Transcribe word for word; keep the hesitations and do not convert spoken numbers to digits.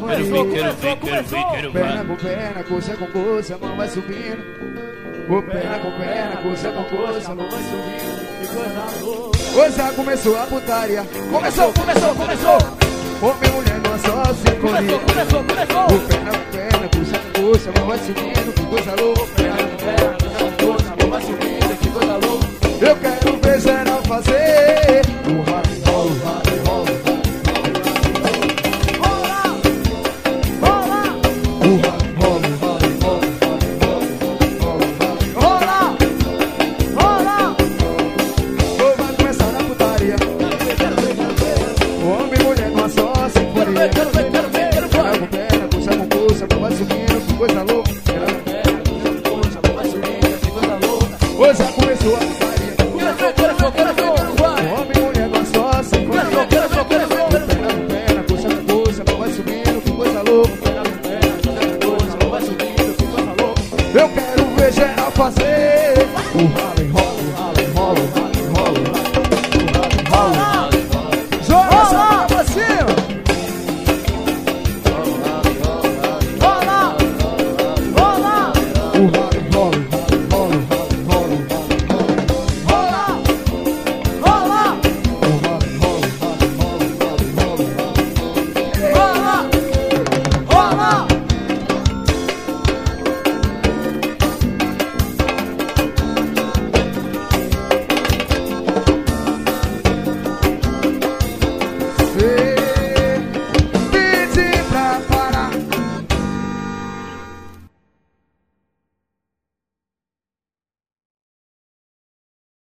Quero começou, ver, quero começou, ver, quero ver, começou. quero ver. Perna com perna, coxa com coxa, a mão vai subindo. O perna com perna, coxa com coxa, a mão vai subindo. Que coisa louca. Coisa começou a putaria. Começou, começou, começou. Homem e mulher numa só sinfonia. Começou, começou, começou. O perna com perna, coxa com coxa, a mão vai subindo. Que coisa louca. Perna com perna, coxa com coxa, a mão vai subindo. Que coisa louca. Eu quero ver geral fazer o rock, roll, rock, roll. Rola, rola, O rock, roll, rock, roll, rock, roll, rola, rola. roll. Vai começar a putaria. Homem e mulher numa só sinfonia. Quero ver, quero ver, quero ver. Perna com perna, coxa com coxa, a mão vai subindo. Que coisa louca. Coisa começou a putaria. Começou, começou, começou. Vai. Homem e mulher numa só sinfonia. Começou, começou, começou. Perna com perna, coxa com coxa, a mão vai subindo. Que coisa louca. Vai subindo, que coisa louca. Eu quero ver geral fazer o ralo.